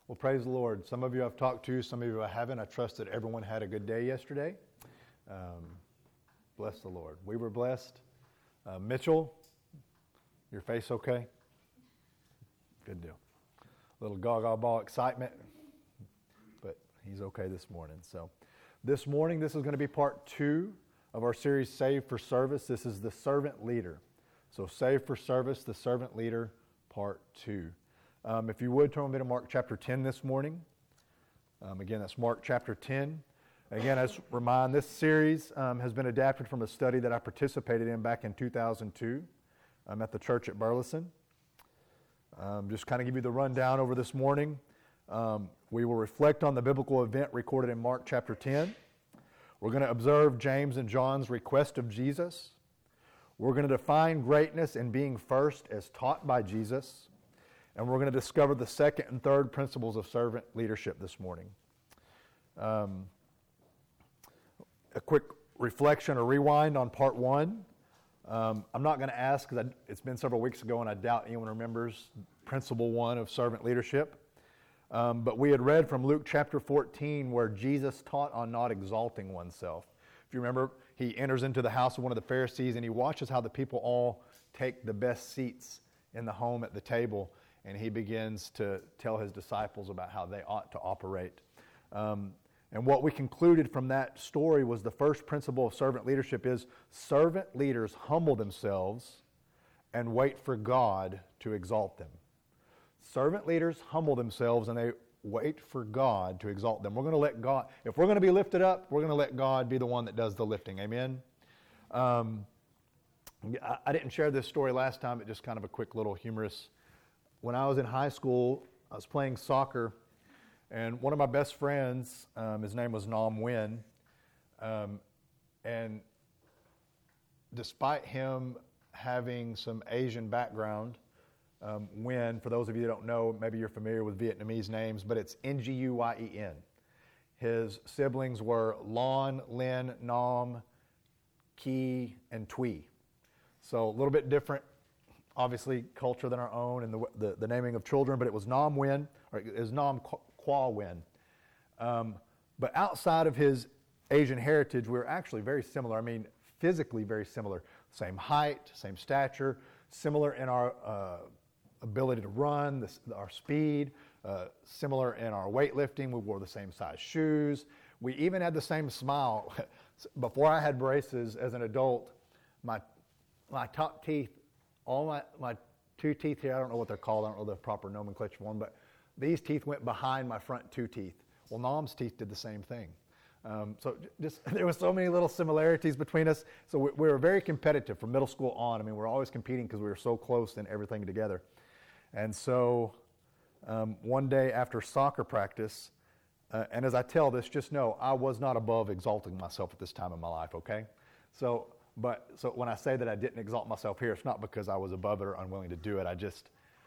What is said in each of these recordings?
Well, praise the Lord. Some of you I've talked to, some of you I haven't. I trust that everyone had a good day yesterday. Bless the Lord. We were blessed. Mitchell, your face okay? Good deal. A little gaga ball excitement, but he's okay this morning. So this morning, this is going to be part 2 of our series, Saved for Service. This is the servant leader. So Saved for Service, the servant leader, part 2. If you would, turn with me to Mark chapter 10 this morning. Again, that's Mark chapter 10. Again, as a reminder, this series has been adapted from a study that I participated in back in 2002 at the church at Burleson. Just kind of give you the rundown over this morning. We will reflect on the biblical event recorded in Mark chapter 10. We're going to observe James and John's request of Jesus. We're going to define greatness in being first as taught by Jesus. And we're going to discover the second and third principles of servant leadership this morning. A quick reflection or rewind on part 1. I'm not going to ask because it's been several weeks ago and I doubt anyone remembers principle 1 of servant leadership. But we had read from Luke chapter 14 where Jesus taught on not exalting oneself. If you remember, he enters into the house of one of the Pharisees and he watches how the people all take the best seats in the home at the table. And he begins to tell his disciples about how they ought to operate. And what we concluded from that story was the first principle of servant leadership is servant leaders humble themselves and wait for God to exalt them. Servant leaders humble themselves and they wait for God to exalt them. We're going to let God, if we're going to be lifted up, we're going to let God be the one that does the lifting. Amen? I didn't share this story last time, but just kind of a quick little humorous. When I was in high school, I was playing soccer, and one of my best friends, his name was Nam Nguyen, and despite him having some Asian background, Nguyen, for those of you that don't know, maybe you're familiar with Vietnamese names, but it's Nguyen. His siblings were Lon, Lin, Nam, Ki, and Thuy. So a little bit different, obviously, culture than our own and the naming of children, but it was Nam Nguyen, or it was Nam Qua Nguyen. But outside of his Asian heritage, we were actually very similar. I mean, physically very similar. Same height, same stature, similar in our ability to run, our speed, similar in our weightlifting. We wore the same size shoes. We even had the same smile. Before I had braces as an adult, my top teeth, all my 2 teeth here, I don't know what they're called, I don't know the proper nomenclature for them, but these teeth went behind my front 2 teeth. Well, Nam's teeth did the same thing. So just there were so many little similarities between us. So we were very competitive from middle school on. I mean, we're always competing because we were so close in everything together. And so one day after soccer practice, and as I tell this, just know I was not above exalting myself at this time in my life, okay? So when I say that I didn't exalt myself here, it's not because I was above it or unwilling to do it. I just,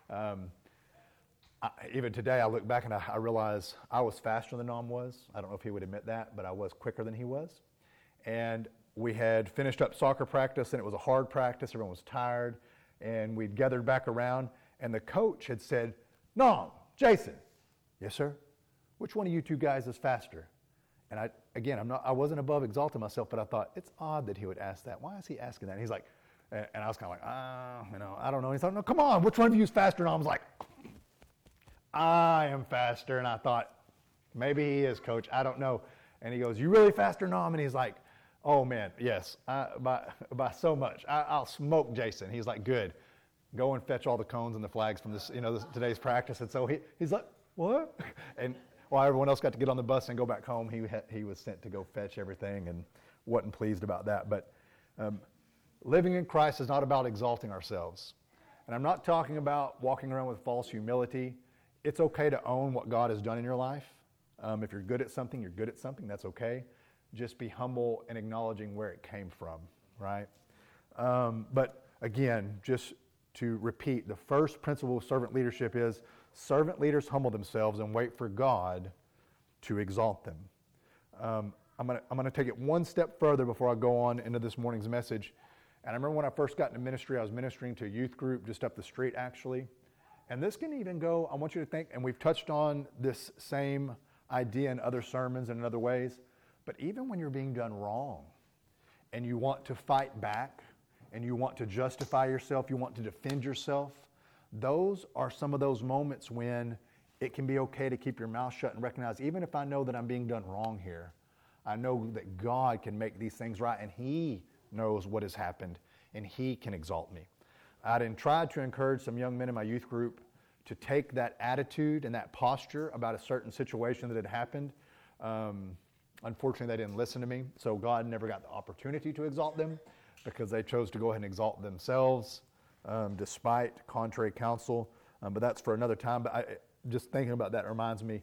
even today, I look back and I realize I was faster than Nam was. I don't know if he would admit that, but I was quicker than he was. And we had finished up soccer practice, and it was a hard practice. Everyone was tired, and we'd gathered back around, and the coach had said, "Nam, Jason." "Yes, sir." "Which one of you 2 guys is faster?" And I wasn't above exalting myself, but I thought, it's odd that he would ask that. Why is he asking that? And he's like, and I was kind of like, I don't know. And he thought, "No, come on, which one of you is faster?" And I was like, "I am faster." And I thought, maybe he is, coach. I don't know. And he goes, "You really faster, Nam?" And he's like, "Oh man, yes, by so much. I'll smoke Jason." He's like, "Good. Go and fetch all the cones and the flags from today's practice." And so he's like, "What?" And while everyone else got to get on the bus and go back home, he was sent to go fetch everything and wasn't pleased about that. But living in Christ is not about exalting ourselves. And I'm not talking about walking around with false humility. It's okay to own what God has done in your life. If you're good at something, you're good at something. That's okay. Just be humble and acknowledging where it came from, right? But again, just to repeat, the first principle of servant leadership is servant leaders humble themselves and wait for God to exalt them. I'm going to take it one step further before I go on into this morning's message. And I remember when I first got into ministry, I was ministering to a youth group just up the street, actually. And this can even go, I want you to think, and we've touched on this same idea in other sermons and in other ways, but even when you're being done wrong and you want to fight back and you want to justify yourself, you want to defend yourself, those are some of those moments when it can be okay to keep your mouth shut and recognize, even if I know that I'm being done wrong here, I know that God can make these things right, and He knows what has happened, and He can exalt me. I'd tried to encourage some young men in my youth group to take that attitude and that posture about a certain situation that had happened. Unfortunately, they didn't listen to me, so God never got the opportunity to exalt them because they chose to go ahead and exalt themselves despite contrary counsel. But that's for another time. But just thinking about that reminds me,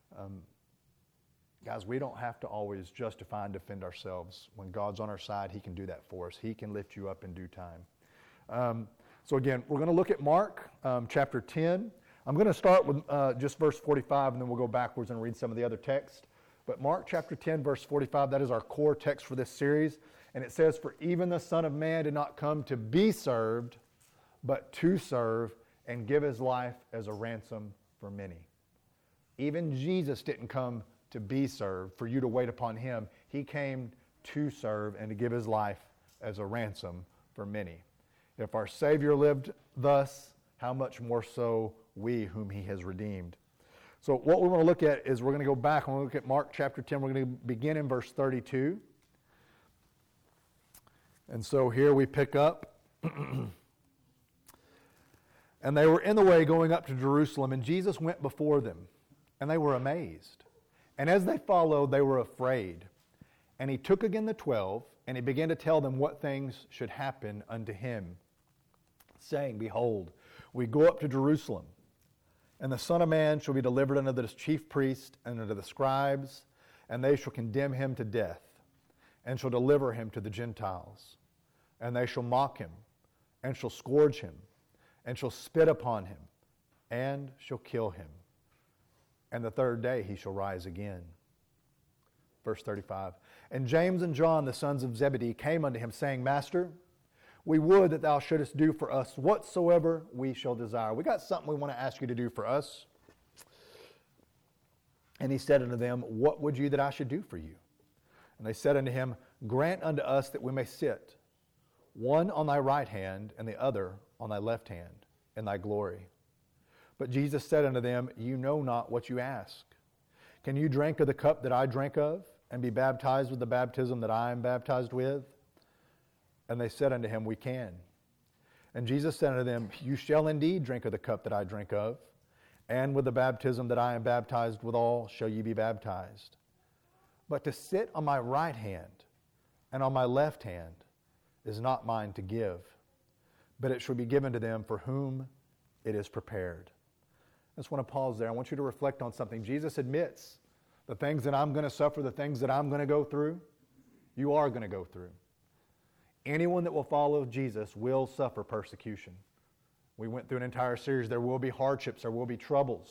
guys, we don't have to always justify and defend ourselves. When God's on our side, He can do that for us. He can lift you up in due time. So again, we're going to look at Mark chapter 10. I'm going to start with just verse 45, and then we'll go backwards and read some of the other text. But Mark chapter 10, verse 45, that is our core text for this series. And it says, "For even the Son of Man did not come to be served, but to serve and give His life as a ransom for many." Even Jesus didn't come to be served, for you to wait upon Him. He came to serve and to give His life as a ransom for many. If our Savior lived thus, how much more so we whom He has redeemed. So what we're going to look at is we're going to go back and we'll look at Mark chapter 10. We're going to begin in verse 32. And so here we pick up. "And they were in the way going up to Jerusalem, and Jesus went before them, and they were amazed. And as they followed, they were afraid. And He took again the 12, and He began to tell them what things should happen unto Him, saying, Behold, we go up to Jerusalem, and the Son of Man shall be delivered unto the chief priests and unto the scribes, and they shall condemn Him to death, and shall deliver Him to the Gentiles. And they shall mock Him, and shall scourge Him, and shall spit upon Him, and shall kill Him. And the third day He shall rise again." Verse 35, "And James and John, the sons of Zebedee, came unto Him, saying, Master, we would that Thou shouldest do for us whatsoever we shall desire." We got something we want to ask You to do for us. And He said unto them, What would you that I should do for you? And they said unto Him, Grant unto us that we may sit, one on Thy right hand, and the other on Thy left hand, in Thy glory. But Jesus said unto them, You know not what you ask. Can you drink of the cup that I drank of, and be baptized with the baptism that I am baptized with? And they said unto Him, We can. And Jesus said unto them, You shall indeed drink of the cup that I drink of, and with the baptism that I am baptized withal shall ye be baptized. But to sit on my right hand and on my left hand is not mine to give, but it shall be given to them for whom it is prepared." I just want to pause there. I want you to reflect on something. Jesus admits the things that I'm going to suffer, the things that I'm going to go through, you are going to go through. Anyone that will follow Jesus will suffer persecution. We went through an entire series. There will be hardships. There will be troubles.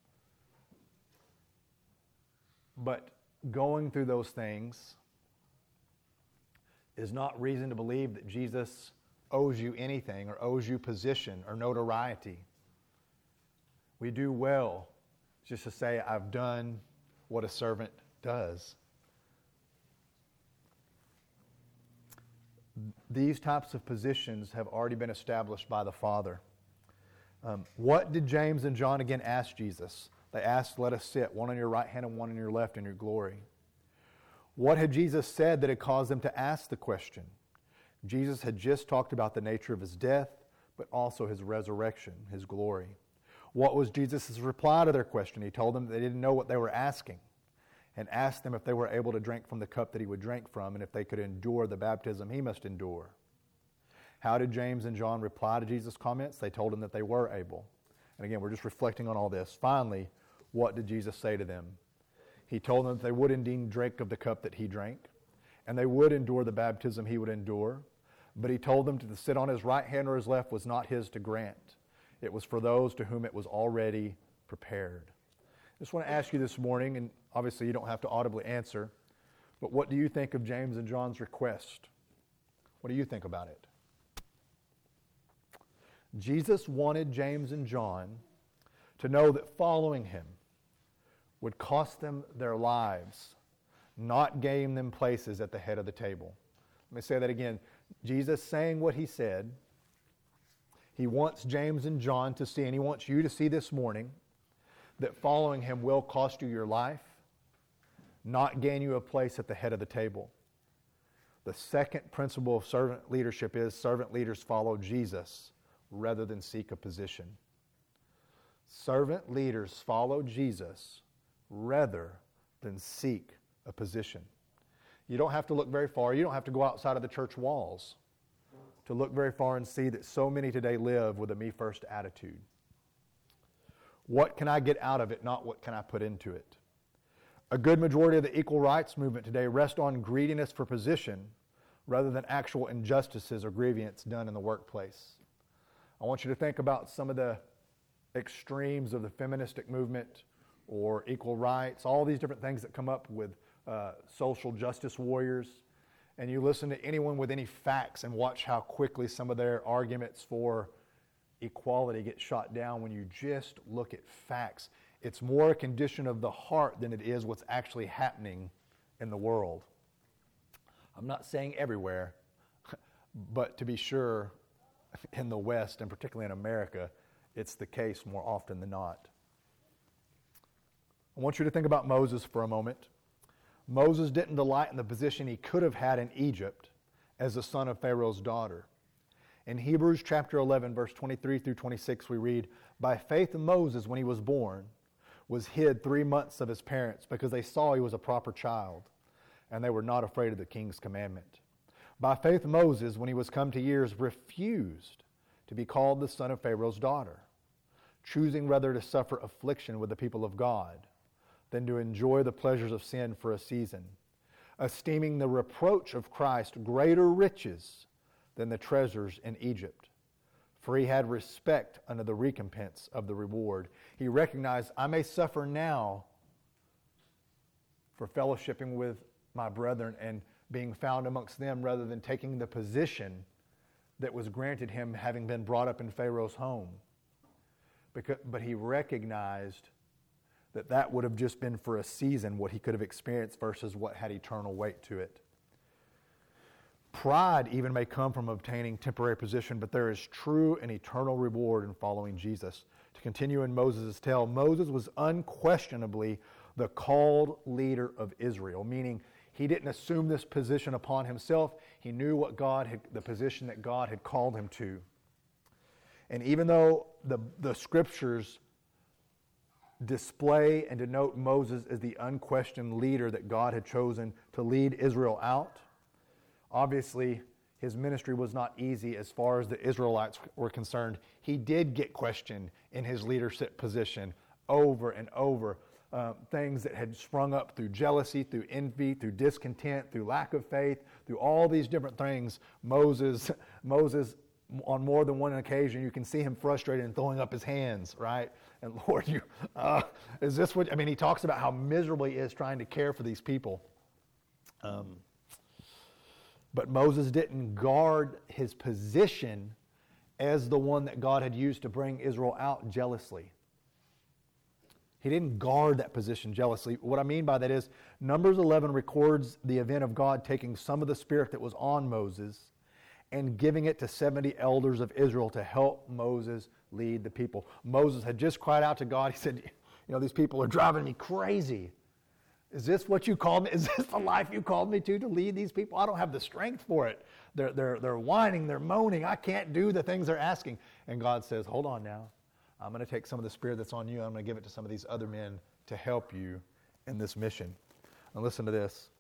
But going through those things is not reason to believe that Jesus owes you anything or owes you position or notoriety. We do well just to say, I've done what a servant does. These types of positions have already been established by the Father. What did James and John again ask Jesus? They asked, let us sit, one on your right hand and one on your left in your glory. What had Jesus said that had caused them to ask the question? Jesus had just talked about the nature of His death, but also His resurrection, His glory. What was Jesus' reply to their question? He told them they didn't know what they were asking, and asked them if they were able to drink from the cup that He would drink from, and if they could endure the baptism He must endure. How did James and John reply to Jesus' comments? They told Him that they were able. And again, we're just reflecting on all this. Finally, what did Jesus say to them? He told them that they would indeed drink of the cup that He drank, and they would endure the baptism He would endure. But He told them to sit on His right hand or His left was not His to grant. It was for those to whom it was already prepared. I just want to ask you this morning, and obviously you don't have to audibly answer, but what do you think of James and John's request? What do you think about it? Jesus wanted James and John to know that following him would cost them their lives, not gain them places at the head of the table. Let me say that again. Jesus saying what he said, he wants James and John to see, and he wants you to see this morning, that following him will cost you your life, not gain you a place at the head of the table. The second principle of servant leadership is servant leaders follow Jesus rather than seek a position. Servant leaders follow Jesus rather than seek a position. You don't have to look very far. You don't have to go outside of the church walls to look very far and see that so many today live with a me-first attitude. What can I get out of it, not what can I put into it? A good majority of the equal rights movement today rests on greediness for position rather than actual injustices or grievance done in the workplace. I want you to think about some of the extremes of the feministic movement or equal rights, all these different things that come up with social justice warriors, and you listen to anyone with any facts and watch how quickly some of their arguments for equality get shot down when you just look at facts. It's more a condition of the heart than it is what's actually happening in the world. I'm not saying everywhere, but to be sure, in the West, and particularly in America, it's the case more often than not. I want you to think about Moses for a moment. Moses didn't delight in the position he could have had in Egypt as the son of Pharaoh's daughter. In Hebrews chapter 11, verse 23 through 26, we read, "By faith Moses, when he was born, was hid 3 months of his parents because they saw he was a proper child, and they were not afraid of the king's commandment. By faith Moses, when he was come to years, refused to be called the son of Pharaoh's daughter, choosing rather to suffer affliction with the people of God than to enjoy the pleasures of sin for a season, esteeming the reproach of Christ greater riches than the treasures in Egypt. For he had respect unto the recompense of the reward." He recognized, I may suffer now for fellowshipping with my brethren and being found amongst them rather than taking the position that was granted him having been brought up in Pharaoh's home. But he recognized that would have just been for a season what he could have experienced versus what had eternal weight to it. Pride even may come from obtaining temporary position, but there is true and eternal reward in following Jesus. To continue in Moses' tale, Moses was unquestionably the called leader of Israel, meaning he didn't assume this position upon himself. He knew what the position that God had called him to. And even though the scriptures display and denote Moses as the unquestioned leader that God had chosen to lead Israel out, obviously his ministry was not easy as far as the Israelites were concerned. He did get questioned in his leadership position over and over. Things that had sprung up through jealousy, through envy, through discontent, through lack of faith, through all these different things. Moses, on more than one occasion, you can see him frustrated and throwing up his hands, right? And Lord, is this what, he talks about how miserable he is trying to care for these people. But Moses didn't guard his position as the one that God had used to bring Israel out jealously. He didn't guard that position jealously. What I mean by that is Numbers 11 records the event of God taking some of the spirit that was on Moses and giving it to 70 elders of Israel to help Moses lead the people. Moses had just cried out to God. He said, these people are driving me crazy. Is this what you called me? Is this the life you called me to lead these people? I don't have the strength for it. They're whining, they're moaning. I can't do the things they're asking. And God says, hold on now. I'm going to take some of the spirit that's on you. I'm going to give it to some of these other men to help you in this mission. And listen to this.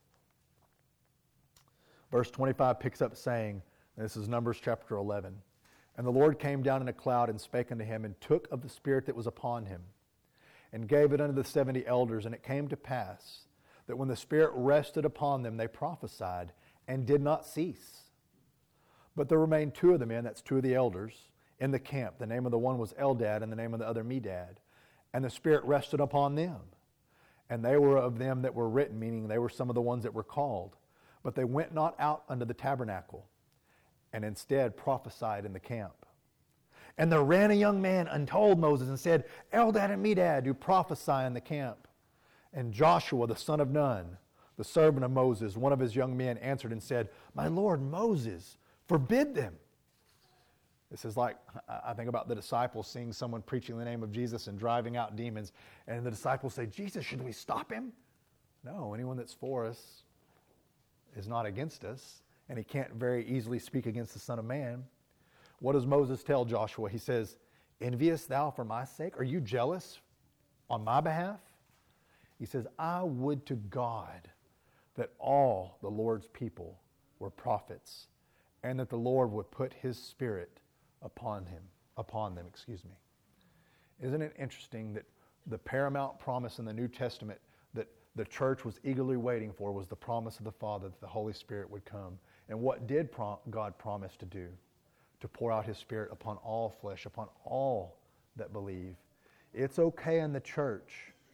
Verse 25 picks up saying, and this is Numbers chapter 11, "And the Lord came down in a cloud and spake unto him, and took of the spirit that was upon him, and gave it unto the 70 elders. And it came to pass that when the Spirit rested upon them, they prophesied and did not cease. But there remained 2 of the men," that's 2 of the elders, "in the camp. The name of the one was Eldad, and the name of the other Medad. And the Spirit rested upon them. And they were of them that were written," meaning they were some of the ones that were called. "But they went not out unto the tabernacle, and instead prophesied in the camp. And there ran a young man and told Moses and said, Eldad and Medad do prophesy in the camp. And Joshua, the son of Nun, the servant of Moses, one of his young men, answered and said, My Lord Moses, forbid them. This is like, I think about the disciples seeing someone preaching the name of Jesus and driving out demons. And the disciples say, Jesus, should we stop him? No, anyone that's for us is not against us. And he can't very easily speak against the Son of Man. What does Moses tell Joshua? He says, Enviest thou for my sake? Are you jealous on my behalf? He says, I would to God that all the Lord's people were prophets, and that the Lord would put his Spirit upon them. Isn't it interesting that the paramount promise in the New Testament that the church was eagerly waiting for was the promise of the Father that the Holy Spirit would come? And what did God promise to do? To pour out his Spirit upon all flesh, upon all that believe. It's okay in the church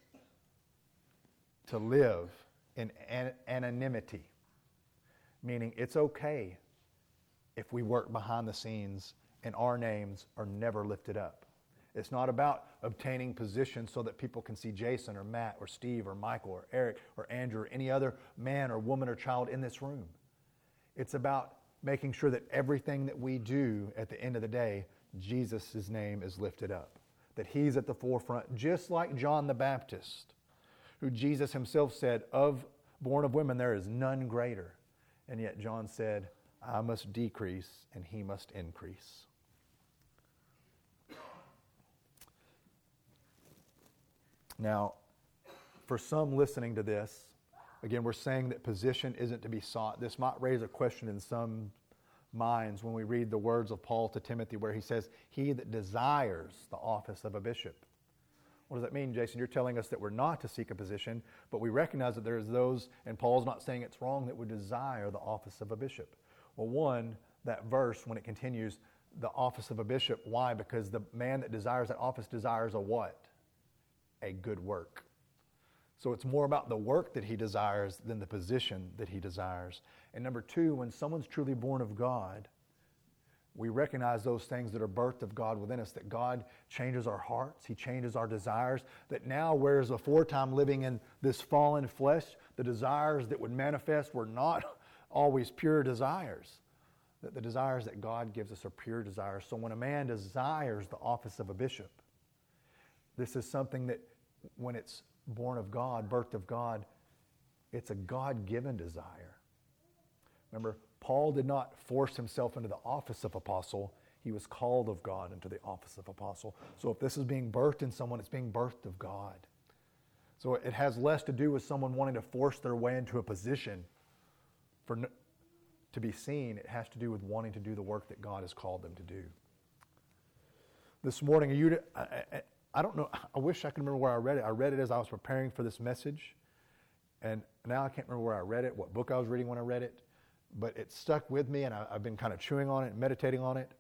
to live in anonymity, meaning it's okay if we work behind the scenes and our names are never lifted up. It's not about obtaining positions so that people can see Jason or Matt or Steve or Michael or Eric or Andrew or any other man or woman or child in this room. It's about making sure that everything that we do at the end of the day, Jesus' name is lifted up. That he's at the forefront, just like John the Baptist, who Jesus himself said, born of women there is none greater. And yet John said, I must decrease and he must increase. Now, for some listening to this, again, we're saying that position isn't to be sought. This might raise a question in some minds when we read the words of Paul to Timothy where he says, he that desires the office of a bishop. What does that mean, Jason? You're telling us that we're not to seek a position, but we recognize that there's those, and Paul's not saying it's wrong, that would desire the office of a bishop. Well, one, that verse, when it continues, the office of a bishop, why? Because the man that desires that office desires a what? A good work. So it's more about the work that he desires than the position that he desires. And number two, when someone's truly born of God, we recognize those things that are birthed of God within us, that God changes our hearts, he changes our desires, that now, whereas aforetime living in this fallen flesh, the desires that would manifest were not always pure desires, that the desires that God gives us are pure desires. So when a man desires the office of a bishop, this is something that when it's born of God, birthed of God, it's a God-given desire. Remember, Paul did not force himself into the office of apostle. He was called of God into the office of apostle. So if this is being birthed in someone, it's being birthed of God. So it has less to do with someone wanting to force their way into a position to be seen. It has to do with wanting to do the work that God has called them to do. This morning, I don't know, I wish I could remember where I read it. I read it as I was preparing for this message, and now I can't remember where I read it, what book I was reading when I read it, but it stuck with me, and I've been kind of chewing on it and meditating on it.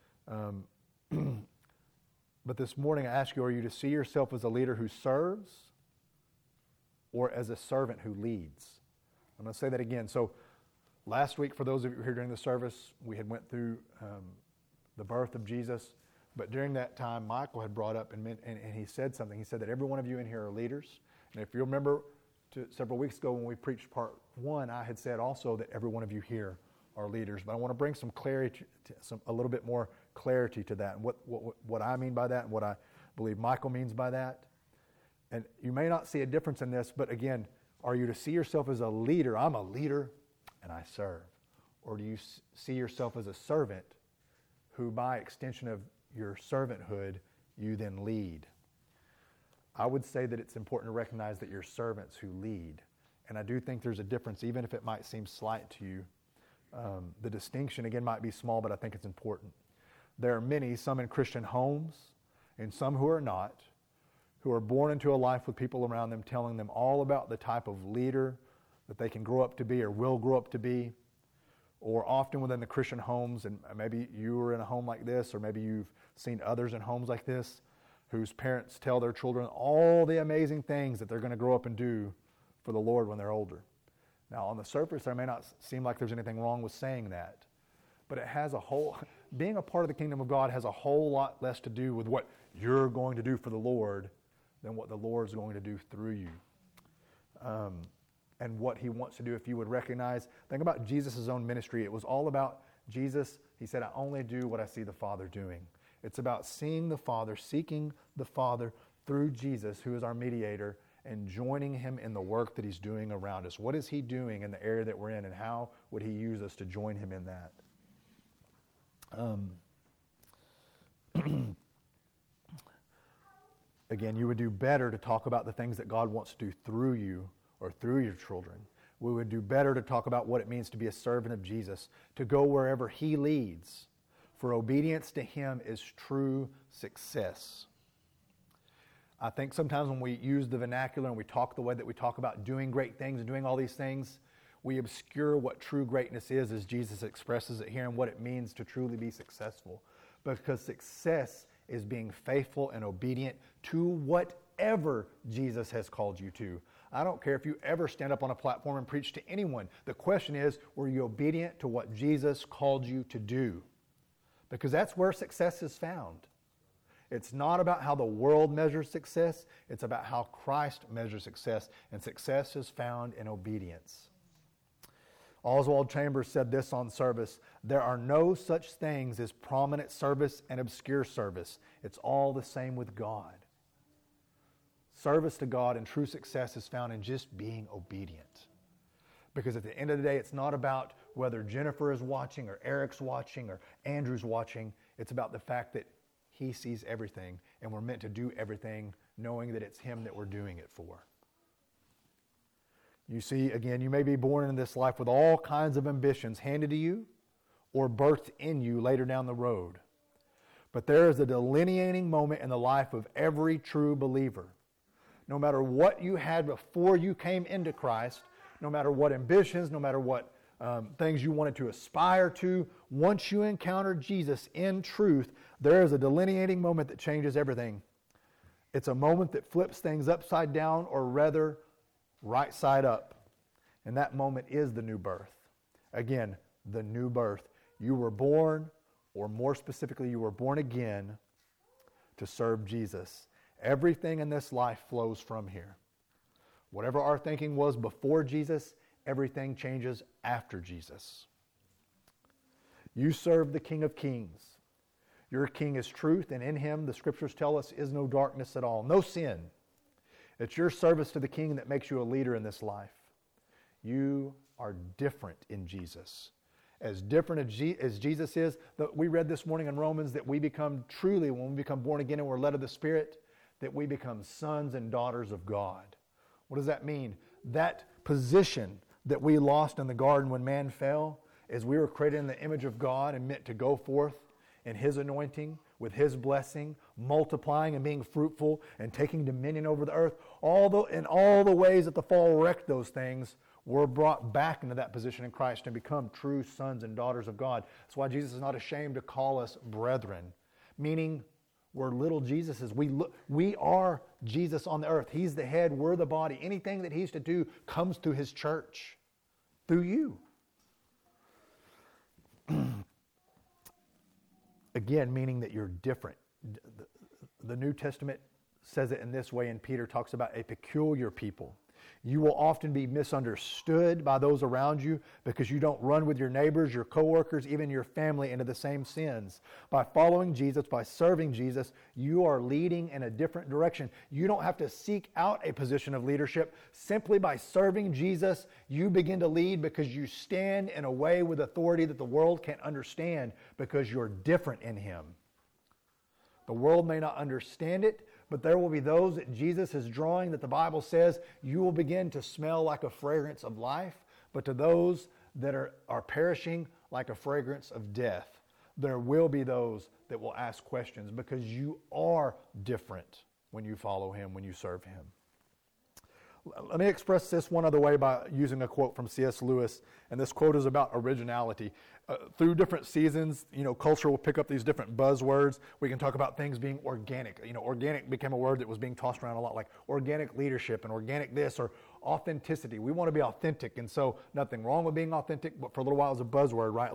But this morning I ask you, are you to see yourself as a leader who serves or as a servant who leads? I'm going to say that again. So last week, for those of you who were here during the service, we had went through the birth of Jesus. But during that time, Michael had brought up and he said something. He said that every one of you in here are leaders. And if you remember several weeks ago when we preached part one, I had said also that every one of you here are leaders. But I want to bring some clarity, a little bit more clarity to that, and what I mean by that and what I believe Michael means by that. And you may not see a difference in this, but again, are you to see yourself as a leader? I'm a leader and I serve. Or do you see yourself as a servant who, by extension of your servanthood, you then lead? I would say that it's important to recognize that you're servants who lead. And I do think there's a difference, even if it might seem slight to you. The distinction, again, might be small, but I think it's important. There are many, some in Christian homes and some who are not, who are born into a life with people around them telling them all about the type of leader that they can grow up to be or will grow up to be. Or often within the Christian homes, and maybe you were in a home like this, or maybe you've seen others in homes like this, whose parents tell their children all the amazing things that they're going to grow up and do for the Lord when they're older. Now, on the surface, there may not seem like there's anything wrong with saying that, but it has being a part of the kingdom of God has a whole lot less to do with what you're going to do for the Lord than what the Lord's going to do through you. And what he wants to do, if you would recognize, think about Jesus' own ministry. It was all about Jesus. He said, I only do what I see the Father doing. It's about seeing the Father, seeking the Father through Jesus, who is our mediator, and joining him in the work that he's doing around us. What is he doing in the area that we're in, and how would he use us to join him in that? Again, you would do better to talk about the things that God wants to do through you or through your children. We would do better to talk about what it means to be a servant of Jesus, to go wherever he leads. For obedience to him is true success. I think sometimes when we use the vernacular and we talk the way that we talk about doing great things and doing all these things, we obscure what true greatness is as Jesus expresses it here and what it means to truly be successful. Because success is being faithful and obedient to whatever Jesus has called you to. I don't care if you ever stand up on a platform and preach to anyone. The question is, were you obedient to what Jesus called you to do? Because that's where success is found. It's not about how the world measures success. It's about how Christ measures success. And success is found in obedience. Oswald Chambers said this on service: there are no such things as prominent service and obscure service. It's all the same with God. Service to God and true success is found in just being obedient. Because at the end of the day, it's not about whether Jennifer is watching or Eric's watching or Andrew's watching. It's about the fact that he sees everything, and we're meant to do everything knowing that it's him that we're doing it for. You see, again, you may be born into this life with all kinds of ambitions handed to you or birthed in you later down the road. But there is a delineating moment in the life of every true believer. No matter what you had before you came into Christ, no matter what ambitions, no matter what things you wanted to aspire to, once you encounter Jesus in truth, there is a delineating moment that changes everything. It's a moment that flips things upside down, or rather, right side up. And that moment is the new birth. Again, the new birth. You were born, or more specifically, you were born again to serve Jesus. Everything in this life flows from here. Whatever our thinking was before Jesus, everything changes after Jesus. You serve the King of Kings. Your King is truth, and in him, the Scriptures tell us, is no darkness at all, no sin. It's your service to the King that makes you a leader in this life. You are different in Jesus. As different as Jesus is, we read this morning in Romans that we become truly, when we become born again and we're led of the Spirit, that we become sons and daughters of God. What does that mean? That position that we lost in the garden when man fell, as we were created in the image of God and meant to go forth in his anointing, with his blessing, multiplying and being fruitful and taking dominion over the earth, in all the ways that the fall wrecked those things, we're brought back into that position in Christ and become true sons and daughters of God. That's why Jesus is not ashamed to call us brethren, meaning we're little Jesuses. We are Jesus on the earth. He's the head, we're the body. Anything that he's to do comes through his church, through you. Again, meaning that you're different. The New Testament says it in this way, and Peter talks about a peculiar people. You will often be misunderstood by those around you because you don't run with your neighbors, your coworkers, even your family into the same sins. By following Jesus, by serving Jesus, you are leading in a different direction. You don't have to seek out a position of leadership. Simply by serving Jesus, you begin to lead because you stand in a way with authority that the world can't understand because you're different in him. The world may not understand it, but there will be those that Jesus is drawing that the Bible says you will begin to smell like a fragrance of life, but to those that are perishing like a fragrance of death. There will be those that will ask questions because you are different when you follow him, when you serve him. Let me express this one other way by using a quote from C.S. Lewis, and this quote is about originality. Through different seasons, culture will pick up these different buzzwords. We can talk about things being organic. Organic became a word that was being tossed around a lot, like organic leadership and organic this, or authenticity. We want to be authentic, and so nothing wrong with being authentic, but for a little while it was a buzzword, right? Like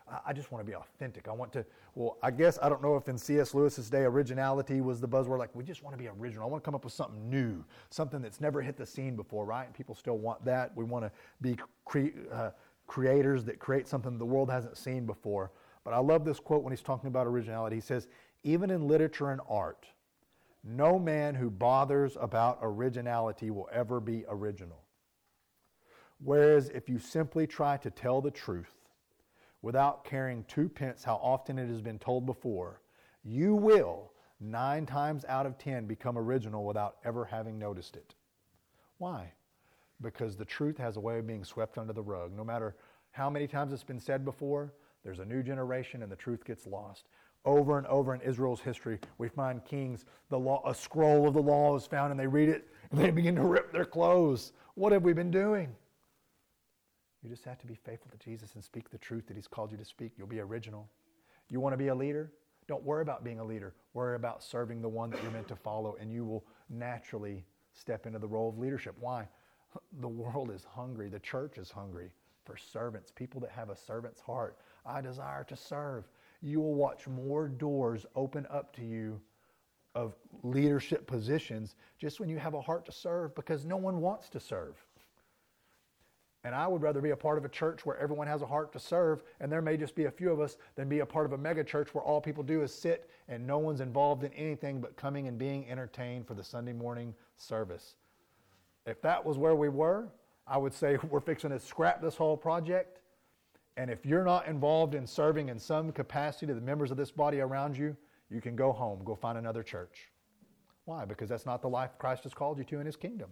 I just want to be authentic. I want to, well, I guess, I don't know if in C.S. Lewis's day, originality was the buzzword. Like, we just want to be original. I want to come up with something new, something that's never hit the scene before, right? And people still want that. We want to be creators that create something the world hasn't seen before. But I love this quote when he's talking about originality. He says, even in literature and art, no man who bothers about originality will ever be original. Whereas if you simply try to tell the truth without caring twopence how often it has been told before, you will, 9 times out of 10, become original without ever having noticed it. Why? Because the truth has a way of being swept under the rug. No matter how many times it's been said before, there's a new generation and the truth gets lost. Over and over in Israel's history, we find kings, a scroll of the law is found, and they read it, and they begin to rip their clothes. What have we been doing? You just have to be faithful to Jesus and speak the truth that He's called you to speak. You'll be original. You want to be a leader? Don't worry about being a leader. Worry about serving the one that you're meant to follow, and you will naturally step into the role of leadership. Why? The world is hungry. The church is hungry for servants, people that have a servant's heart. I desire to serve. You will watch more doors open up to you of leadership positions just when you have a heart to serve, because no one wants to serve. And I would rather be a part of a church where everyone has a heart to serve, and there may just be a few of us, than be a part of a mega church where all people do is sit and no one's involved in anything but coming and being entertained for the Sunday morning service. If that was where we were, I would say we're fixing to scrap this whole project. And if you're not involved in serving in some capacity to the members of this body around you, you can go home, go find another church. Why? Because that's not the life Christ has called you to in His kingdom.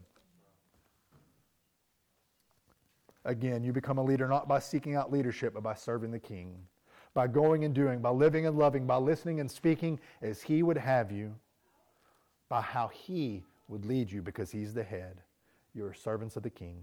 Again, you become a leader not by seeking out leadership, but by serving the King. By going and doing, by living and loving, by listening and speaking as He would have you, by how He would lead you, because He's the head. You are servants of the King.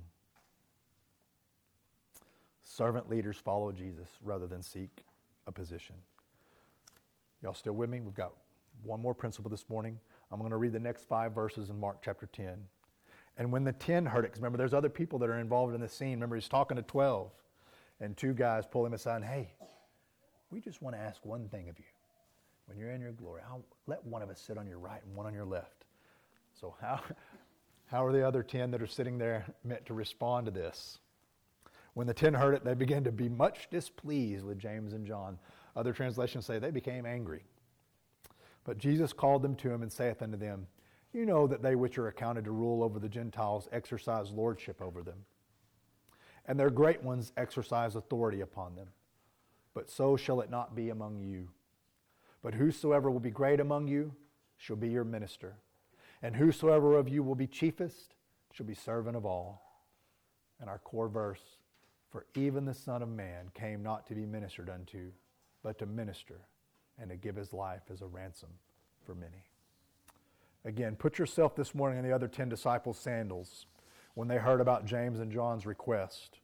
Servant leaders follow Jesus rather than seek a position. Y'all still with me? We've got one more principle this morning. I'm going to read the next 5 verses in Mark chapter 10. And when the 10 heard it, because remember, there's other people that are involved in this scene. Remember, he's talking to 12. And 2 guys pull him aside and, hey, we just want to ask one thing of you. When you're in your glory, let one of us sit on your right and one on your left. So how are the other 10 that are sitting there meant to respond to this? When the 10 heard it, they began to be much displeased with James and John. Other translations say they became angry. But Jesus called them to Him and saith unto them, you know that they which are accounted to rule over the Gentiles exercise lordship over them, and their great ones exercise authority upon them. But so shall it not be among you. But whosoever will be great among you shall be your minister, and whosoever of you will be chiefest shall be servant of all. And our core verse, for even the Son of Man came not to be ministered unto, but to minister and to give His life as a ransom for many. Again, put yourself this morning in the other 10 disciples' sandals when they heard about James and John's request.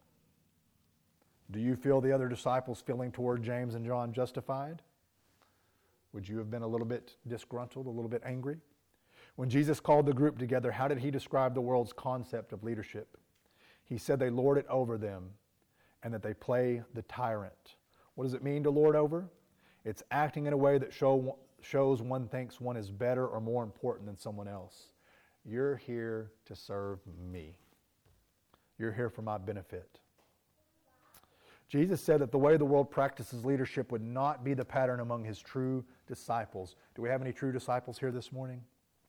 Do you feel the other disciples feeling toward James and John justified? Would you have been a little bit disgruntled, a little bit angry? When Jesus called the group together, how did He describe the world's concept of leadership? He said they lord it over them and that they play the tyrant. What does it mean to lord over? It's acting in a way that shows one thinks one is better or more important than someone else. You're here to serve me. You're here for my benefit. Jesus said that the way the world practices leadership would not be the pattern among His true disciples. Do we have any true disciples here this morning?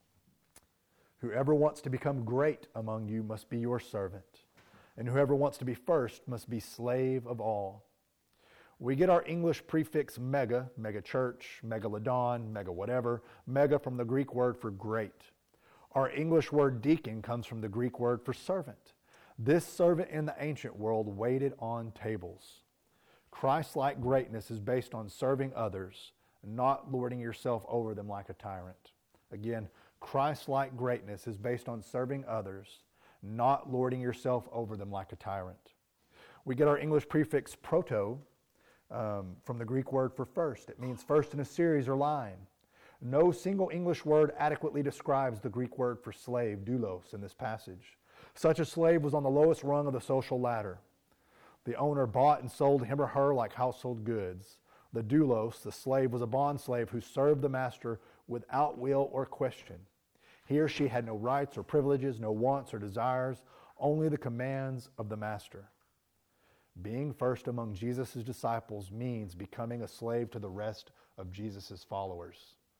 Whoever wants to become great among you must be your servant, and whoever wants to be first must be slave of all. We get our English prefix mega church, megalodon, mega whatever, mega from the Greek word for great. Our English word deacon comes from the Greek word for servant. This servant in the ancient world waited on tables. Christ-like greatness is based on serving others, not lording yourself over them like a tyrant. Again, Christ-like greatness is based on serving others, not lording yourself over them like a tyrant. We get our English prefix proto from the Greek word for first. It means first in a series or line. No single English word adequately describes the Greek word for slave, doulos, in this passage. Such a slave was on the lowest rung of the social ladder. The owner bought and sold him or her like household goods. The doulos, the slave, was a bondslave who served the master without will or question. He or she had no rights or privileges, no wants or desires, only the commands of the master. Being first among Jesus' disciples means becoming a slave to the rest of Jesus' followers.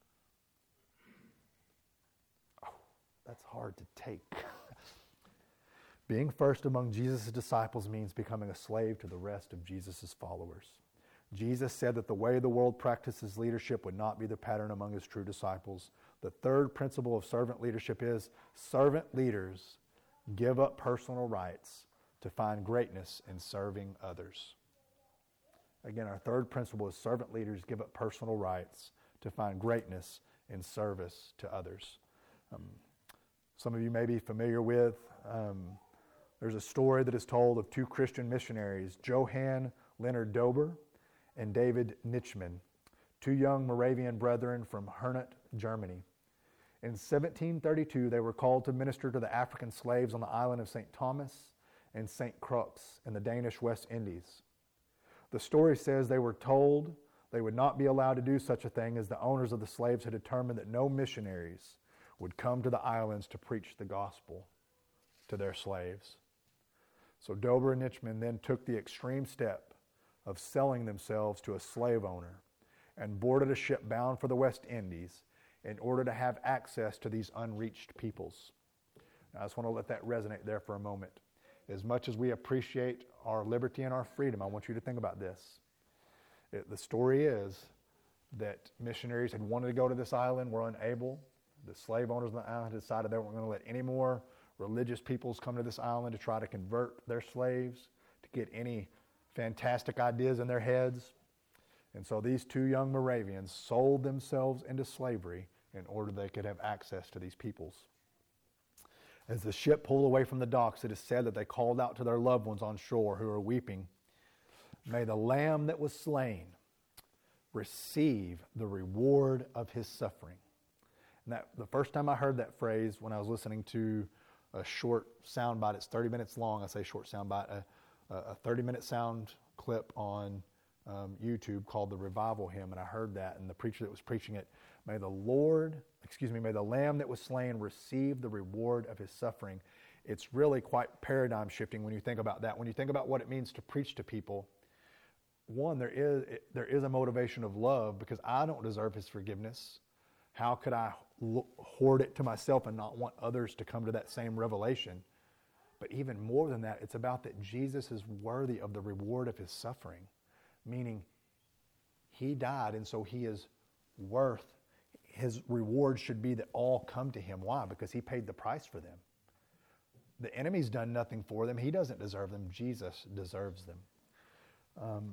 Oh, that's hard to take. Being first among Jesus' disciples means becoming a slave to the rest of Jesus' followers. Jesus said that the way the world practices leadership would not be the pattern among his true disciples. The third principle of servant leadership is servant leaders give up personal rights to find greatness in serving others. Again, our third principle is servant leaders give up personal rights to find greatness in service to others. Some of you may be familiar with, there's a story that is told of two Christian missionaries, Johann Leonard Dober and David Nitschmann, two young Moravian brethren from Hernot, Germany. In 1732, they were called to minister to the African slaves on the island of St. Thomas and St. Crux in the Danish West Indies. The story says they were told they would not be allowed to do such a thing as the owners of the slaves had determined that no missionaries would come to the islands to preach the gospel to their slaves. So Dober and Nitschmann then took the extreme step of selling themselves to a slave owner and boarded a ship bound for the West Indies in order to have access to these unreached peoples. Now, I just want to let that resonate there for a moment. As much as we appreciate our liberty and our freedom, I want you to think about this. The story is that missionaries had wanted to go to this island, were unable. The slave owners on the island decided they weren't going to let any more religious peoples come to this island to try to convert their slaves, to get any fantastic ideas in their heads. And so these two young Moravians sold themselves into slavery in order they could have access to these peoples. As the ship pulled away from the docks, it is said that they called out to their loved ones on shore who were weeping, "May the Lamb that was slain receive the reward of his suffering." And that, the first time I heard that phrase when I was listening to a short soundbite, it's 30 minutes long, I say short soundbite, a 30-minute sound clip on YouTube called the Revival Hymn, and I heard that, and the preacher that was preaching it, may the Lamb that was slain receive the reward of his suffering. It's really quite paradigm shifting when you think about that. When you think about what it means to preach to people, one, there is a motivation of love because I don't deserve his forgiveness. How could I hoard it to myself and not want others to come to that same revelation? But even more than that, it's about that Jesus is worthy of the reward of his suffering, meaning he died, and so he is worth, his reward should be that all come to him. Why? Because he paid the price for them. The enemy's done nothing for them. He doesn't deserve them. Jesus deserves them.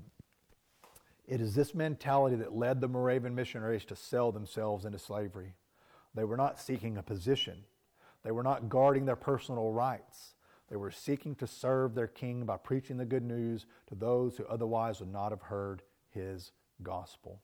It is this mentality that led the Moravian missionaries to sell themselves into slavery. They were not seeking a position. They were not guarding their personal rights. They were seeking to serve their king by preaching the good news to those who otherwise would not have heard his gospel.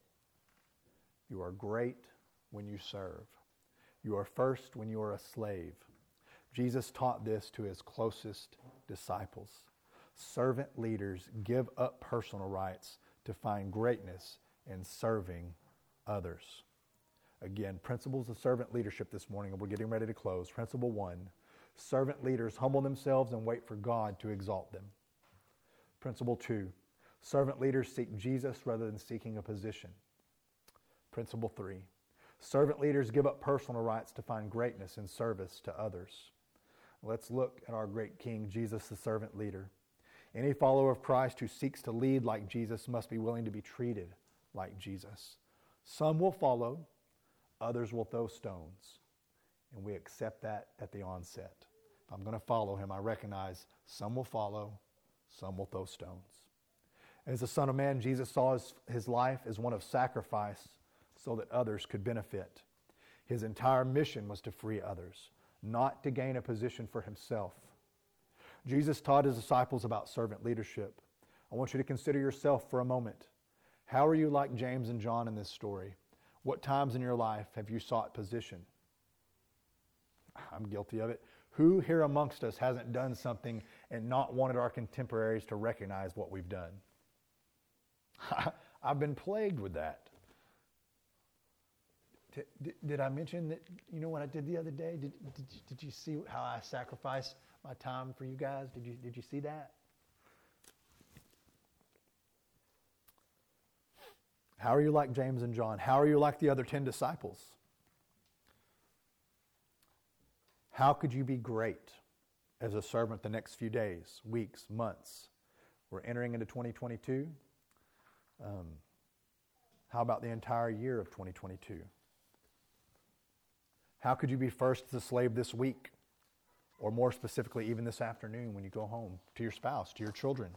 You are great when you serve. You are first when you are a slave. Jesus taught this to his closest disciples. Servant leaders give up personal rights to find greatness in serving others. Again, principles of servant leadership this morning, and we're getting ready to close. Principle 1, servant leaders humble themselves and wait for God to exalt them. Principle 2, servant leaders seek Jesus rather than seeking a position. Principle 3, servant leaders give up personal rights to find greatness in service to others. Let's look at our great King, Jesus, the servant leader. Any follower of Christ who seeks to lead like Jesus must be willing to be treated like Jesus. Some will follow, others will throw stones. And we accept that at the onset. If I'm going to follow him, I recognize some will follow, some will throw stones. As the Son of Man, Jesus saw his life as one of sacrifice so that others could benefit. His entire mission was to free others, not to gain a position for himself. Jesus taught his disciples about servant leadership. I want you to consider yourself for a moment. How are you like James and John in this story? What times in your life have you sought position? I'm guilty of it. Who here amongst us hasn't done something and not wanted our contemporaries to recognize what we've done? I've been plagued with that. Did I mention that, you know what I did the other day? Did you see how I sacrificed my time for you guys? Did you see that? How are you like James and John? How are you like the other 10 disciples? How could you be great as a servant the next few days, weeks, months? We're entering into 2022. How about the entire year of 2022? How could you be first as a slave this week? Or more specifically, even this afternoon when you go home, to your spouse, to your children?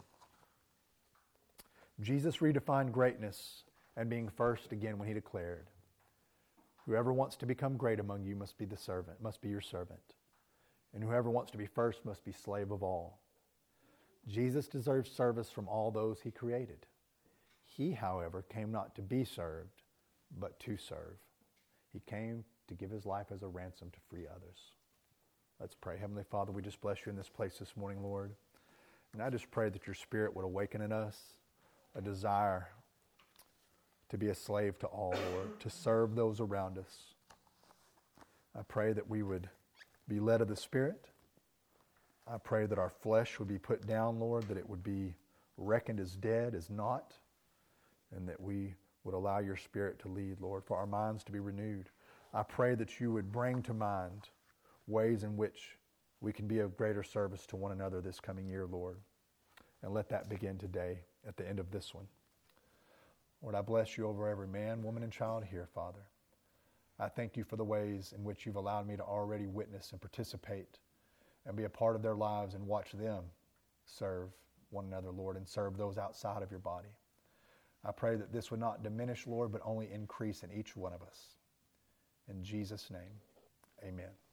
Jesus redefined greatness and being first again when he declared, whoever wants to become great among you must be the servant, must be your servant. And whoever wants to be first must be slave of all. Jesus deserves service from all those he created. He, however, came not to be served, but to serve. He came to give his life as a ransom to free others. Let's pray. Heavenly Father, we just bless you in this place this morning, Lord. And I just pray that your Spirit would awaken in us a desire to be a slave to all, Lord, to serve those around us. I pray that we would be led of the Spirit. I pray that our flesh would be put down, Lord, that it would be reckoned as dead, as naught, and that we would allow your Spirit to lead, Lord, for our minds to be renewed. I pray that you would bring to mind ways in which we can be of greater service to one another this coming year, Lord. And let that begin today at the end of this one. Lord, I bless you over every man, woman, and child here, Father. I thank you for the ways in which you've allowed me to already witness and participate and be a part of their lives and watch them serve one another, Lord, and serve those outside of your body. I pray that this would not diminish, Lord, but only increase in each one of us. In Jesus' name, amen.